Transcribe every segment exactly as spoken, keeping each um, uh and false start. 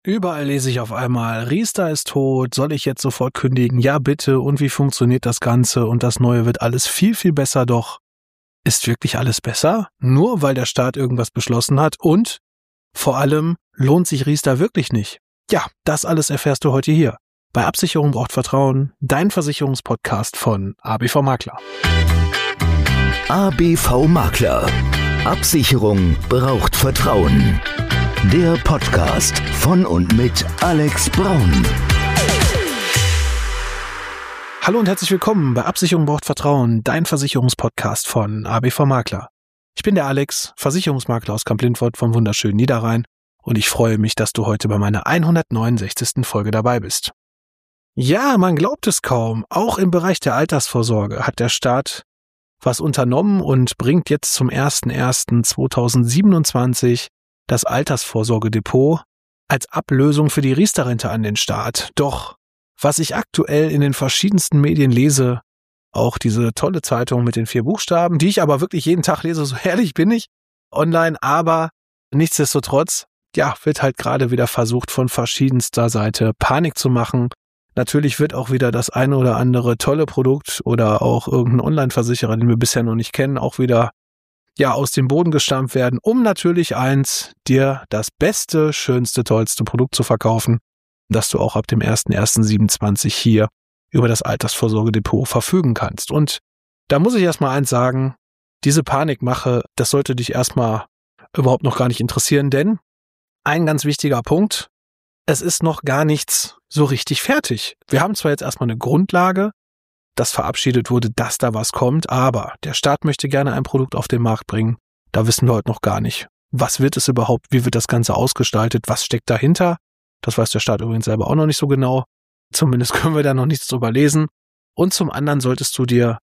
Überall lese ich auf einmal, Riester ist tot, soll ich jetzt sofort kündigen? Ja, bitte. Und wie funktioniert das Ganze? Und das Neue wird alles viel, viel besser. Doch ist wirklich alles besser? Nur weil der Staat irgendwas beschlossen hat? Und vor allem, lohnt sich Riester wirklich nicht? Ja, das alles erfährst du heute hier. Bei Absicherung braucht Vertrauen, dein Versicherungspodcast von A B V Makler. A B V Makler. Absicherung braucht Vertrauen. Der Podcast von und mit Alex Braun. Hallo und herzlich willkommen bei Absicherung braucht Vertrauen, dein Versicherungspodcast von A B V Makler. Ich bin der Alex, Versicherungsmakler aus Kamp-Lindfort vom wunderschönen Niederrhein und ich freue mich, dass du heute bei meiner hundertneunundsechzigsten Folge dabei bist. Ja, man glaubt es kaum, auch im Bereich der Altersvorsorge hat der Staat was unternommen und bringt jetzt zum ersten ersten zweitausendsiebenundzwanzig das Altersvorsorgedepot als Ablösung für die Riester-Rente an den Staat. Doch was ich aktuell in den verschiedensten Medien lese, auch diese tolle Zeitung mit den vier Buchstaben, die ich aber wirklich jeden Tag lese, so ehrlich bin ich, online, aber nichtsdestotrotz, ja, wird halt gerade wieder versucht, von verschiedenster Seite Panik zu machen. Natürlich wird auch wieder das eine oder andere tolle Produkt oder auch irgendein Online-Versicherer, den wir bisher noch nicht kennen, auch wieder ja aus dem Boden gestampft werden, um natürlich eins, dir das beste, schönste, tollste Produkt zu verkaufen, das du auch ab dem ersten ersten siebenundzwanzig hier über das Altersvorsorgedepot verfügen kannst. Und da muss ich erstmal eins sagen, diese Panikmache, das sollte dich erstmal überhaupt noch gar nicht interessieren, denn ein ganz wichtiger Punkt, es ist noch gar nichts so richtig fertig. Wir haben zwar jetzt erstmal eine Grundlage, dass verabschiedet wurde, dass da was kommt, aber der Staat möchte gerne ein Produkt auf den Markt bringen. Da wissen wir heute noch gar nicht. Was wird es überhaupt? Wie wird das Ganze ausgestaltet? Was steckt dahinter? Das weiß der Staat übrigens selber auch noch nicht so genau. Zumindest können wir da noch nichts drüber lesen. Und zum anderen solltest du dir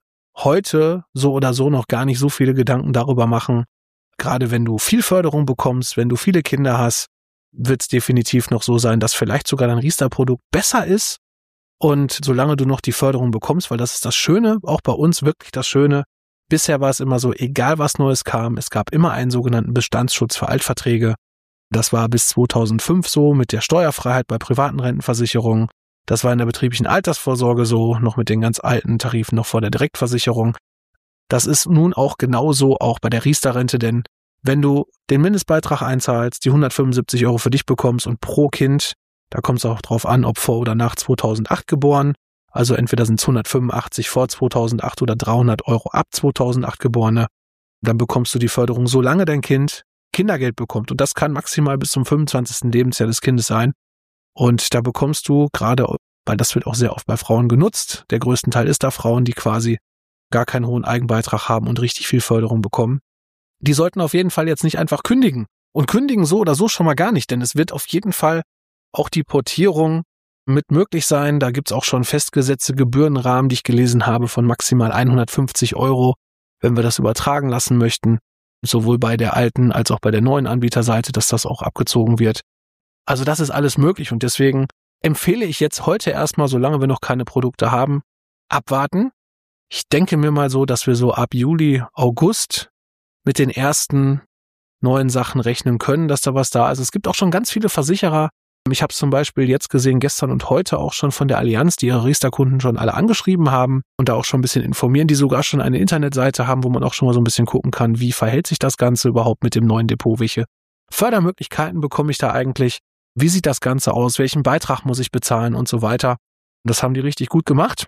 heute so oder so noch gar nicht so viele Gedanken darüber machen. Gerade wenn du viel Förderung bekommst, wenn du viele Kinder hast, wird es definitiv noch so sein, dass vielleicht sogar dein Riester-Produkt besser ist. Und solange du noch die Förderung bekommst, weil das ist das Schöne, auch bei uns wirklich das Schöne, bisher war es immer so, egal was Neues kam, es gab immer einen sogenannten Bestandsschutz für Altverträge. Das war bis zweitausendfünf so mit der Steuerfreiheit bei privaten Rentenversicherungen. Das war in der betrieblichen Altersvorsorge so, noch mit den ganz alten Tarifen noch vor der Direktversicherung. Das ist nun auch genauso auch bei der Riester-Rente, denn wenn du den Mindestbeitrag einzahlst, die hundertfünfundsiebzig Euro für dich bekommst und pro Kind, da kommt es auch drauf an, ob vor oder nach zweitausendacht geboren, also entweder sind es hundertfünfundachtzig vor zweitausendacht oder dreihundert Euro ab zweitausendacht Geborene, dann bekommst du die Förderung, solange dein Kind Kindergeld bekommt. Und das kann maximal bis zum fünfundzwanzigsten Lebensjahr des Kindes sein. Und da bekommst du gerade, weil das wird auch sehr oft bei Frauen genutzt, der größte Teil ist da Frauen, die quasi gar keinen hohen Eigenbeitrag haben und richtig viel Förderung bekommen. Die sollten auf jeden Fall jetzt nicht einfach kündigen. Und kündigen so oder so schon mal gar nicht, denn es wird auf jeden Fall auch die Portierung mit möglich sein. Da gibt's auch schon festgesetzte Gebührenrahmen, die ich gelesen habe, von maximal hundertfünfzig Euro, wenn wir das übertragen lassen möchten. Sowohl bei der alten als auch bei der neuen Anbieterseite, dass das auch abgezogen wird. Also das ist alles möglich und deswegen empfehle ich jetzt heute erstmal, solange wir noch keine Produkte haben, abwarten. Ich denke mir mal so, dass wir so ab Juli, August mit den ersten neuen Sachen rechnen können, dass da was da ist. Es gibt auch schon ganz viele Versicherer. Ich habe es zum Beispiel jetzt gesehen, gestern und heute auch schon von der Allianz, die ihre Riester-Kunden schon alle angeschrieben haben und da auch schon ein bisschen informieren, die sogar schon eine Internetseite haben, wo man auch schon mal so ein bisschen gucken kann, wie verhält sich das Ganze überhaupt mit dem neuen Depot, welche Fördermöglichkeiten bekomme ich da eigentlich, wie sieht das Ganze aus, welchen Beitrag muss ich bezahlen und so weiter. Das haben die richtig gut gemacht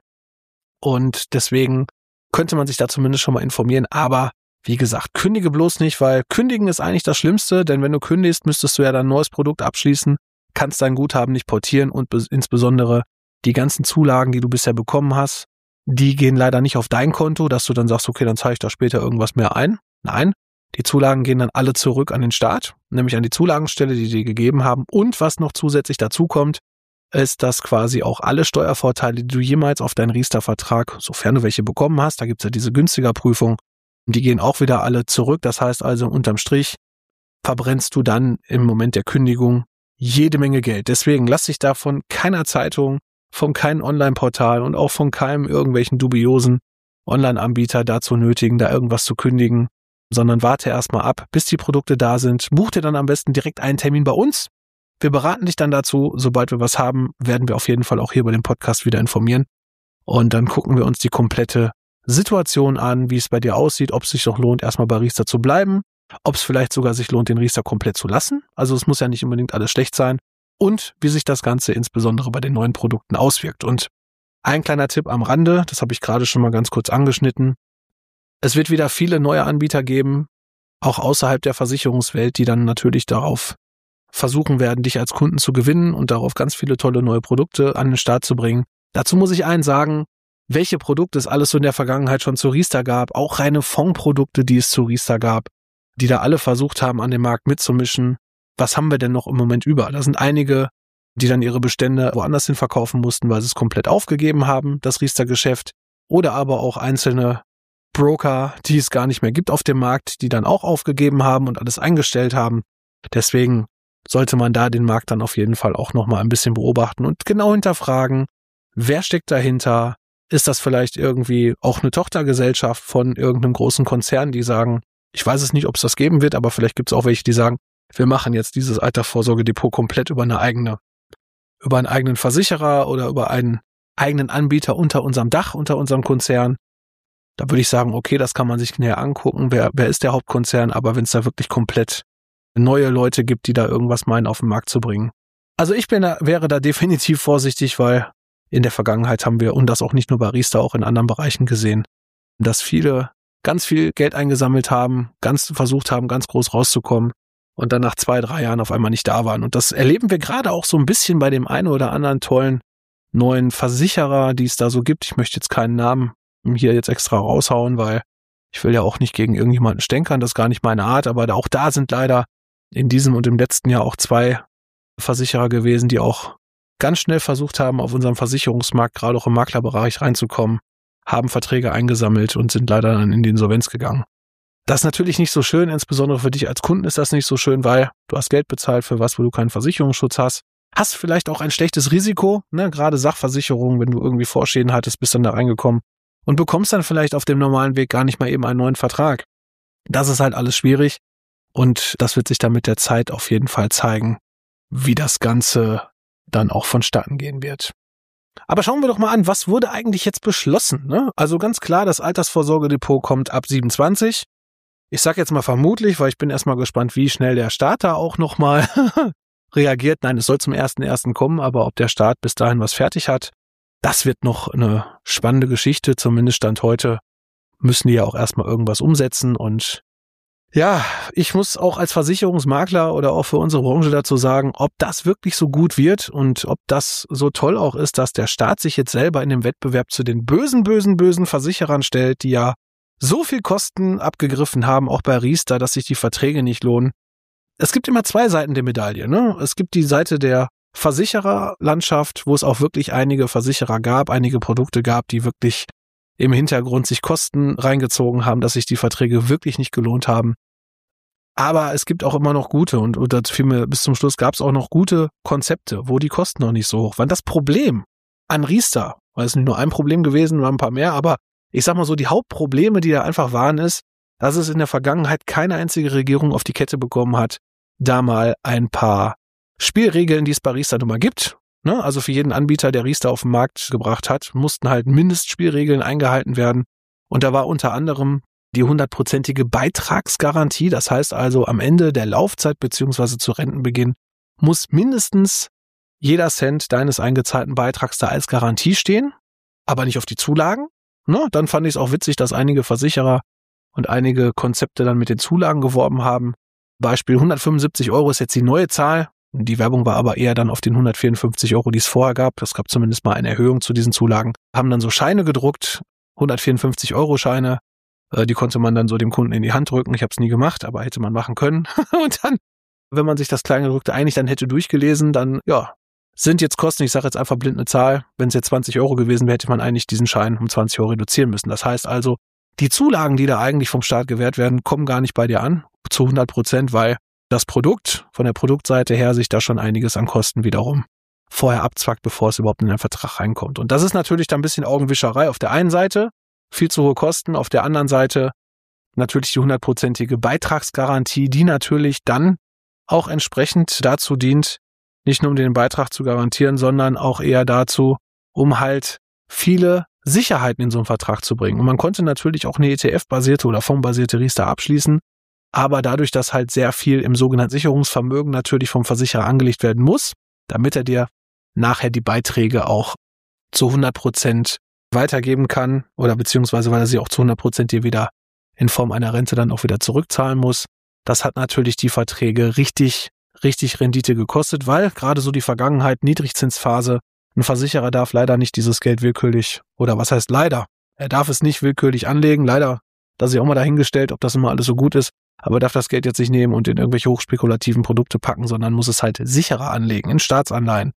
und deswegen könnte man sich da zumindest schon mal informieren, aber wie gesagt, kündige bloß nicht, weil kündigen ist eigentlich das Schlimmste, denn wenn du kündigst, müsstest du ja dann ein neues Produkt abschließen, kannst dein Guthaben nicht portieren und be- insbesondere die ganzen Zulagen, die du bisher bekommen hast, die gehen leider nicht auf dein Konto, dass du dann sagst, okay, dann zahle ich da später irgendwas mehr ein. Nein, die Zulagen gehen dann alle zurück an den Staat, nämlich an die Zulagenstelle, die die gegeben haben. Und was noch zusätzlich dazu kommt, ist, dass quasi auch alle Steuervorteile, die du jemals auf deinen Riester-Vertrag, sofern du welche bekommen hast, da gibt's ja diese günstiger Prüfung, die gehen auch wieder alle zurück. Das heißt also, unterm Strich verbrennst du dann im Moment der Kündigung jede Menge Geld. Deswegen lass dich da von keiner Zeitung, von keinem Online-Portal und auch von keinem irgendwelchen dubiosen Online-Anbieter dazu nötigen, da irgendwas zu kündigen, sondern warte erstmal ab, bis die Produkte da sind. Buch dir dann am besten direkt einen Termin bei uns. Wir beraten dich dann dazu. Sobald wir was haben, werden wir auf jeden Fall auch hier bei dem Podcast wieder informieren. Und dann gucken wir uns die komplette Situation an, wie es bei dir aussieht, ob es sich noch lohnt, erstmal bei Riester zu bleiben, ob es vielleicht sogar sich lohnt, den Riester komplett zu lassen. Also es muss ja nicht unbedingt alles schlecht sein. Und wie sich das Ganze insbesondere bei den neuen Produkten auswirkt. Und ein kleiner Tipp am Rande, das habe ich gerade schon mal ganz kurz angeschnitten. Es wird wieder viele neue Anbieter geben, auch außerhalb der Versicherungswelt, die dann natürlich darauf versuchen werden, dich als Kunden zu gewinnen und darauf ganz viele tolle neue Produkte an den Start zu bringen. Dazu muss ich eins sagen, welche Produkte es alles so in der Vergangenheit schon zu Riester gab, auch reine Fondprodukte, die es zu Riester gab, die da alle versucht haben, an dem Markt mitzumischen. Was haben wir denn noch im Moment über? Da sind einige, die dann ihre Bestände woanders hin verkaufen mussten, weil sie es komplett aufgegeben haben, das Riester-Geschäft. Oder aber auch einzelne Broker, die es gar nicht mehr gibt auf dem Markt, die dann auch aufgegeben haben und alles eingestellt haben. Deswegen sollte man da den Markt dann auf jeden Fall auch nochmal ein bisschen beobachten und genau hinterfragen, wer steckt dahinter? Ist das vielleicht irgendwie auch eine Tochtergesellschaft von irgendeinem großen Konzern, die sagen, ich weiß es nicht, ob es das geben wird, aber vielleicht gibt es auch welche, die sagen, wir machen jetzt dieses Altersvorsorgedepot komplett über eine eigene, über einen eigenen Versicherer oder über einen eigenen Anbieter unter unserem Dach, unter unserem Konzern. Da würde ich sagen, okay, das kann man sich näher angucken, wer, wer ist der Hauptkonzern, aber wenn es da wirklich komplett neue Leute gibt, die da irgendwas meinen, auf den Markt zu bringen. Also ich bin da, wäre da definitiv vorsichtig, weil in der Vergangenheit haben wir, und das auch nicht nur bei Riester, auch in anderen Bereichen gesehen, dass viele ganz viel Geld eingesammelt haben, ganz versucht haben, ganz groß rauszukommen und dann nach zwei, drei Jahren auf einmal nicht da waren. Und das erleben wir gerade auch so ein bisschen bei dem einen oder anderen tollen neuen Versicherer, die es da so gibt. Ich möchte jetzt keinen Namen hier jetzt extra raushauen, weil ich will ja auch nicht gegen irgendjemanden stänkern, das ist gar nicht meine Art, aber auch da sind leider in diesem und im letzten Jahr auch zwei Versicherer gewesen, die auch ganz schnell versucht haben, auf unserem Versicherungsmarkt, gerade auch im Maklerbereich reinzukommen, haben Verträge eingesammelt und sind leider dann in die Insolvenz gegangen. Das ist natürlich nicht so schön, insbesondere für dich als Kunden ist das nicht so schön, weil du hast Geld bezahlt für was, wo du keinen Versicherungsschutz hast. Hast vielleicht auch ein schlechtes Risiko, ne? Gerade Sachversicherung, wenn du irgendwie Vorschäden hattest, bist dann da reingekommen und bekommst dann vielleicht auf dem normalen Weg gar nicht mal eben einen neuen Vertrag. Das ist halt alles schwierig und das wird sich dann mit der Zeit auf jeden Fall zeigen, wie das Ganze dann auch vonstatten gehen wird. Aber schauen wir doch mal an, was wurde eigentlich jetzt beschlossen, ne? Also ganz klar, das Altersvorsorgedepot kommt ab siebenundzwanzig. Ich sag jetzt mal vermutlich, weil ich bin erstmal gespannt, wie schnell der Starter auch nochmal reagiert. Nein, es soll zum ersten ersten kommen, aber ob der Staat bis dahin was fertig hat, das wird noch eine spannende Geschichte. Zumindest Stand heute müssen die ja auch erstmal irgendwas umsetzen und ja, ich muss auch als Versicherungsmakler oder auch für unsere Branche dazu sagen, ob das wirklich so gut wird und ob das so toll auch ist, dass der Staat sich jetzt selber in dem Wettbewerb zu den bösen, bösen, bösen Versicherern stellt, die ja so viel Kosten abgegriffen haben, auch bei Riester, dass sich die Verträge nicht lohnen. Es gibt immer zwei Seiten der Medaille, ne? Es gibt die Seite der Versichererlandschaft, wo es auch wirklich einige Versicherer gab, einige Produkte gab, die wirklich im Hintergrund sich Kosten reingezogen haben, dass sich die Verträge wirklich nicht gelohnt haben. Aber es gibt auch immer noch gute und, und das vielmehr, bis zum Schluss gab es auch noch gute Konzepte, wo die Kosten noch nicht so hoch waren. Das Problem an Riester, weil es nicht nur ein Problem gewesen, waren ein paar mehr, aber ich sag mal so, die Hauptprobleme, die da einfach waren, ist, dass es in der Vergangenheit keine einzige Regierung auf die Kette bekommen hat, da mal ein paar Spielregeln, die es bei Riester nun mal gibt, ne? Also für jeden Anbieter, der Riester auf den Markt gebracht hat, mussten halt Mindestspielregeln eingehalten werden. Und da war unter anderem die hundertprozentige Beitragsgarantie. Das heißt also, am Ende der Laufzeit beziehungsweise zu Rentenbeginn muss mindestens jeder Cent deines eingezahlten Beitrags da als Garantie stehen, aber nicht auf die Zulagen. Ne? Dann fand ich es auch witzig, dass einige Versicherer und einige Konzepte dann mit den Zulagen geworben haben. Beispiel hundertfünfundsiebzig Euro ist jetzt die neue Zahl. Die Werbung war aber eher dann auf den hundertvierundfünfzig Euro, die es vorher gab. Das gab zumindest mal eine Erhöhung zu diesen Zulagen. Haben dann so Scheine gedruckt, hundertvierundfünfzig Euro Scheine. Die konnte man dann so dem Kunden in die Hand drücken. Ich habe es nie gemacht, aber hätte man machen können. Und dann, wenn man sich das Kleingedruckte eigentlich dann hätte durchgelesen, dann, ja, sind jetzt Kosten, ich sage jetzt einfach blind eine Zahl, wenn es jetzt zwanzig Euro gewesen wäre, hätte man eigentlich diesen Schein um zwanzig Euro reduzieren müssen. Das heißt also, die Zulagen, die da eigentlich vom Staat gewährt werden, kommen gar nicht bei dir an, zu hundert Prozent, weil das Produkt, von der Produktseite her, sich da schon einiges an Kosten wiederum vorher abzwackt, bevor es überhaupt in den Vertrag reinkommt. Und das ist natürlich dann ein bisschen Augenwischerei auf der einen Seite, viel zu hohe Kosten, auf der anderen Seite natürlich die hundertprozentige Beitragsgarantie, die natürlich dann auch entsprechend dazu dient, Nicht nur um den Beitrag zu garantieren, sondern auch eher dazu, um halt viele Sicherheiten in so einen Vertrag zu bringen. Und man konnte natürlich auch eine E T F-basierte oder fondsbasierte Riester abschließen, aber dadurch, dass halt sehr viel im sogenannten Sicherungsvermögen natürlich vom Versicherer angelegt werden muss, damit er dir nachher die Beiträge auch zu hundert Prozent weitergeben kann oder beziehungsweise weil er sie auch zu hundert Prozent dir wieder in Form einer Rente dann auch wieder zurückzahlen muss. Das hat natürlich die Verträge richtig, richtig Rendite gekostet, weil gerade so die Vergangenheit, Niedrigzinsphase, ein Versicherer darf leider nicht dieses Geld willkürlich, oder was heißt leider? Er darf es nicht willkürlich anlegen, leider, das ist ja auch mal dahingestellt, ob das immer alles so gut ist, aber er darf das Geld jetzt nicht nehmen und in irgendwelche hochspekulativen Produkte packen, sondern muss es halt sicherer anlegen, in Staatsanleihen,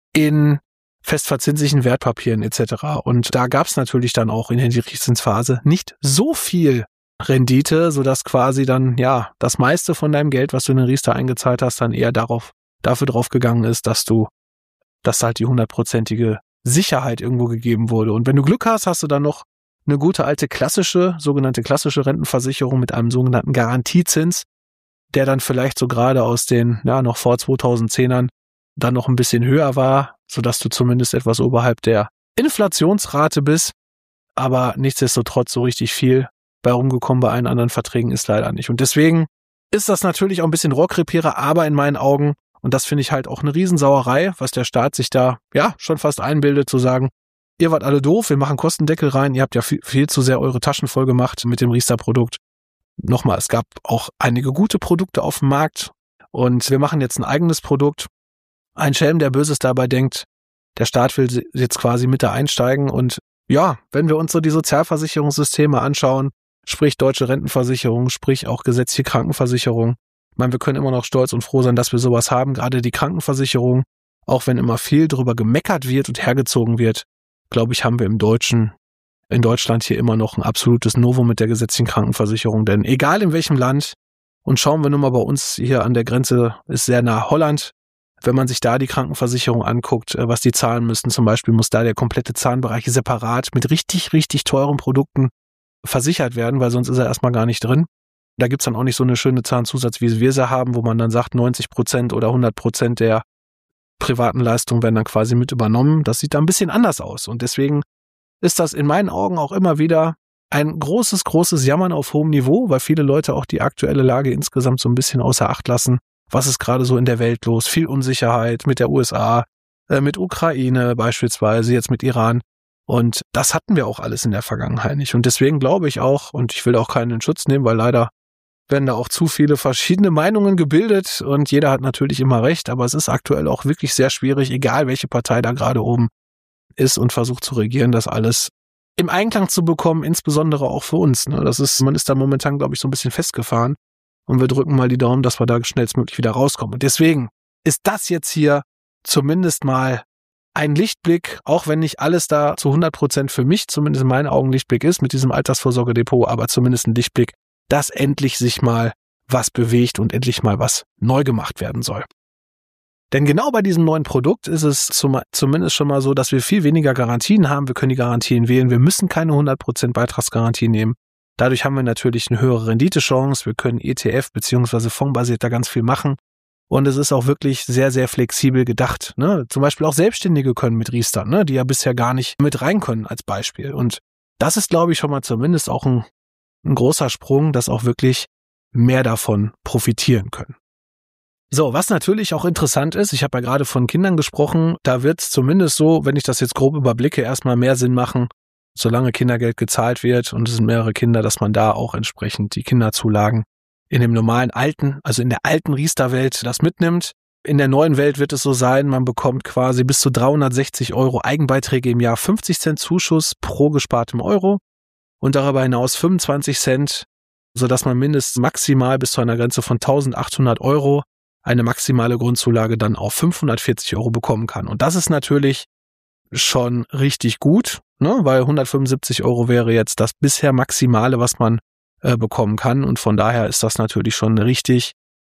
in festverzinslichen Wertpapieren et cetera. Und da gab es natürlich dann auch in der Niedrigzinsphase nicht so viel Rendite, sodass quasi dann, ja, das meiste von deinem Geld, was du in den Riester eingezahlt hast, dann eher darauf, dafür drauf gegangen ist, dass du dass halt die hundertprozentige Sicherheit irgendwo gegeben wurde. Und wenn du Glück hast, hast du dann noch eine gute alte klassische, sogenannte klassische Rentenversicherung mit einem sogenannten Garantiezins, der dann vielleicht so gerade aus den, ja, noch vor zweitausendzehnern dann noch ein bisschen höher war, sodass du zumindest etwas oberhalb der Inflationsrate bist. Aber nichtsdestotrotz so richtig viel bei rumgekommen bei allen anderen Verträgen ist leider nicht. Und deswegen ist das natürlich auch ein bisschen Rohrkrepierer, aber in meinen Augen, und das finde ich halt auch eine Riesensauerei, was der Staat sich da ja schon fast einbildet, zu sagen, ihr wart alle doof, wir machen Kostendeckel rein, ihr habt ja viel, viel zu sehr eure Taschen voll gemacht mit dem Riester-Produkt. Nochmal, es gab auch einige gute Produkte auf dem Markt und wir machen jetzt ein eigenes Produkt. Ein Schelm, der Böses dabei denkt, der Staat will jetzt quasi mit da einsteigen und ja, wenn wir uns so die Sozialversicherungssysteme anschauen, sprich deutsche Rentenversicherung, sprich auch gesetzliche Krankenversicherung, ich meine, wir können immer noch stolz und froh sein, dass wir sowas haben, gerade die Krankenversicherung, auch wenn immer viel drüber gemeckert wird und hergezogen wird, glaube ich, haben wir im Deutschen, in Deutschland hier immer noch ein absolutes Novum mit der gesetzlichen Krankenversicherung, denn egal in welchem Land, und schauen wir nur mal bei uns hier an der Grenze, ist sehr nah Holland, wenn man sich da die Krankenversicherung anguckt, was die zahlen müssen, zum Beispiel muss da der komplette Zahnbereich separat mit richtig, richtig teuren Produkten versichert werden, weil sonst ist er erstmal gar nicht drin. Da gibt's dann auch nicht so eine schöne Zahnzusatz, wie wir sie haben, wo man dann sagt, neunzig Prozent oder hundert Prozent der privaten Leistungen werden dann quasi mit übernommen. Das sieht da ein bisschen anders aus. Und deswegen ist das in meinen Augen auch immer wieder ein großes, großes Jammern auf hohem Niveau, weil viele Leute auch die aktuelle Lage insgesamt so ein bisschen außer Acht lassen. Was ist gerade so in der Welt los? Viel Unsicherheit mit der U S A, äh, mit Ukraine beispielsweise, jetzt mit Iran. Und das hatten wir auch alles in der Vergangenheit nicht. Und deswegen glaube ich auch, und ich will auch keinen in Schutz nehmen, weil leider werden da auch zu viele verschiedene Meinungen gebildet und jeder hat natürlich immer recht, aber es ist aktuell auch wirklich sehr schwierig, egal welche Partei da gerade oben ist und versucht zu regieren, das alles im Einklang zu bekommen, insbesondere auch für uns. Das ist, man ist da momentan, glaube ich, so ein bisschen festgefahren und wir drücken mal die Daumen, dass wir da schnellstmöglich wieder rauskommen. Und deswegen ist das jetzt hier zumindest mal ein Lichtblick, auch wenn nicht alles da zu hundert Prozent für mich, zumindest in meinen Augen Lichtblick ist mit diesem Altersvorsorgedepot, aber zumindest ein Lichtblick, dass endlich sich mal was bewegt und endlich mal was neu gemacht werden soll. Denn genau bei diesem neuen Produkt ist es zum, zumindest schon mal so, dass wir viel weniger Garantien haben. Wir können die Garantien wählen. Wir müssen keine hundert Prozent Beitragsgarantie nehmen. Dadurch haben wir natürlich eine höhere Renditechance. Wir können E T F bzw. fondsbasiert da ganz viel machen. Und es ist auch wirklich sehr, sehr flexibel gedacht. Ne? Zum Beispiel auch Selbstständige können mit Riester, ne? Die ja bisher gar nicht mit rein können als Beispiel. Und das ist, glaube ich, schon mal zumindest auch ein ein großer Sprung, dass auch wirklich mehr davon profitieren können. So, was natürlich auch interessant ist, ich habe ja gerade von Kindern gesprochen, da wird es zumindest so, wenn ich das jetzt grob überblicke, erstmal mehr Sinn machen, solange Kindergeld gezahlt wird und es sind mehrere Kinder, dass man da auch entsprechend die Kinderzulagen in dem normalen alten, also in der alten Riester-Welt das mitnimmt. In der neuen Welt wird es so sein, man bekommt quasi bis zu dreihundertsechzig Euro Eigenbeiträge im Jahr, fünfzig Cent Zuschuss pro gespartem Euro. Und darüber hinaus fünfundzwanzig Cent, sodass man mindestens maximal bis zu einer Grenze von eintausendachthundert Euro eine maximale Grundzulage dann auf fünfhundertvierzig Euro bekommen kann. Und das ist natürlich schon richtig gut, ne? Weil hundertfünfundsiebzig Euro wäre jetzt das bisher Maximale, was man äh, bekommen kann. Und von daher ist das natürlich schon eine richtig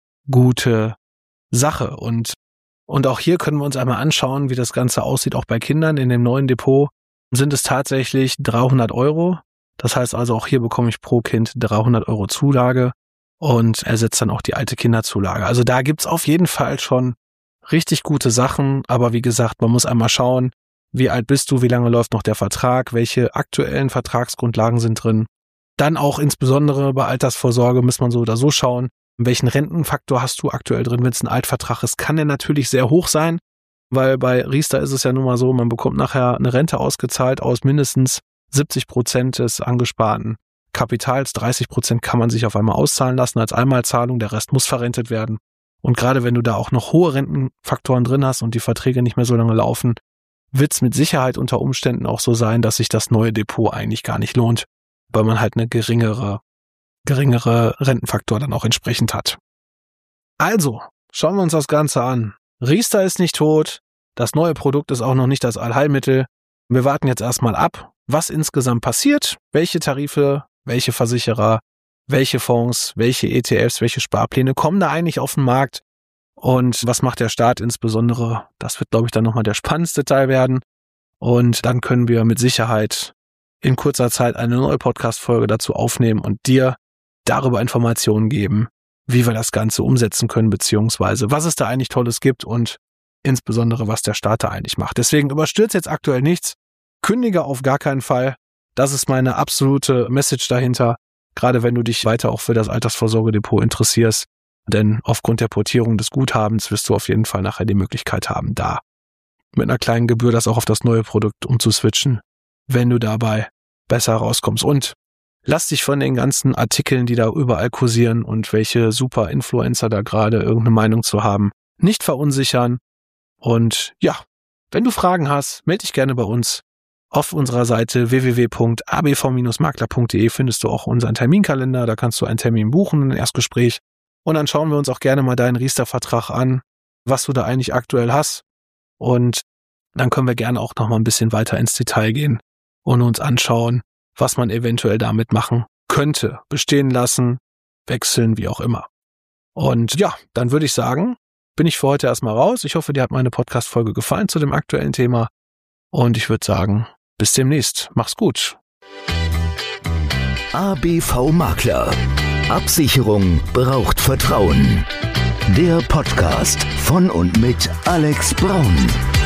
gute Sache. Und, und auch hier können wir uns einmal anschauen, wie das Ganze aussieht, auch bei Kindern. In dem neuen Depot sind es tatsächlich dreihundert Euro. Das heißt also, auch hier bekomme ich pro Kind dreihundert Euro Zulage und ersetzt dann auch die alte Kinderzulage. Also da gibt's auf jeden Fall schon richtig gute Sachen, aber wie gesagt, man muss einmal schauen, wie alt bist du, wie lange läuft noch der Vertrag, welche aktuellen Vertragsgrundlagen sind drin. Dann auch insbesondere bei Altersvorsorge muss man so oder so schauen, welchen Rentenfaktor hast du aktuell drin. Wenn es ein Altvertrag ist, kann der natürlich sehr hoch sein, weil bei Riester ist es ja nun mal so, man bekommt nachher eine Rente ausgezahlt aus mindestens siebzig Prozent des angesparten Kapitals. dreißig Prozent kann man sich auf einmal auszahlen lassen als Einmalzahlung, der Rest muss verrentet werden. Und gerade wenn du da auch noch hohe Rentenfaktoren drin hast und die Verträge nicht mehr so lange laufen, wird es mit Sicherheit unter Umständen auch so sein, dass sich das neue Depot eigentlich gar nicht lohnt, weil man halt eine geringere, geringere Rentenfaktor dann auch entsprechend hat. Also, schauen wir uns das Ganze an. Riester ist nicht tot, das neue Produkt ist auch noch nicht das Allheilmittel. Wir warten jetzt erstmal ab, was insgesamt passiert, welche Tarife, welche Versicherer, welche Fonds, welche E T Fs, welche Sparpläne kommen da eigentlich auf den Markt. Und was macht der Staat insbesondere? Das wird, glaube ich, dann nochmal der spannendste Teil werden. Und dann können wir mit Sicherheit in kurzer Zeit eine neue Podcast-Folge dazu aufnehmen und dir darüber Informationen geben, wie wir das Ganze umsetzen können, beziehungsweise was es da eigentlich Tolles gibt und insbesondere, was der Staat da eigentlich macht. Deswegen überstürzt jetzt aktuell nichts. Kündige auf gar keinen Fall. Das ist meine absolute Message dahinter, gerade wenn du dich weiter auch für das Altersvorsorgedepot interessierst. Denn aufgrund der Portierung des Guthabens wirst du auf jeden Fall nachher die Möglichkeit haben, da mit einer kleinen Gebühr das auch auf das neue Produkt umzuswitchen, wenn du dabei besser rauskommst. Und lass dich von den ganzen Artikeln, die da überall kursieren und welche super Influencer da gerade irgendeine Meinung zu haben, nicht verunsichern. Und ja, wenn du Fragen hast, melde dich gerne bei uns. Auf unserer Seite w w w punkt a b v makler punkt d e findest du auch unseren Terminkalender. Da kannst du einen Termin buchen, ein Erstgespräch. Und dann schauen wir uns auch gerne mal deinen Riester-Vertrag an, was du da eigentlich aktuell hast. Und dann können wir gerne auch noch mal ein bisschen weiter ins Detail gehen und uns anschauen, was man eventuell damit machen könnte. Bestehen lassen, wechseln, wie auch immer. Und ja, dann würde ich sagen, bin ich für heute erstmal raus. Ich hoffe, dir hat meine Podcast-Folge gefallen zu dem aktuellen Thema. Und ich würde sagen, bis demnächst. Mach's gut. A B V Makler. Absicherung braucht Vertrauen. Der Podcast von und mit Alex Braun.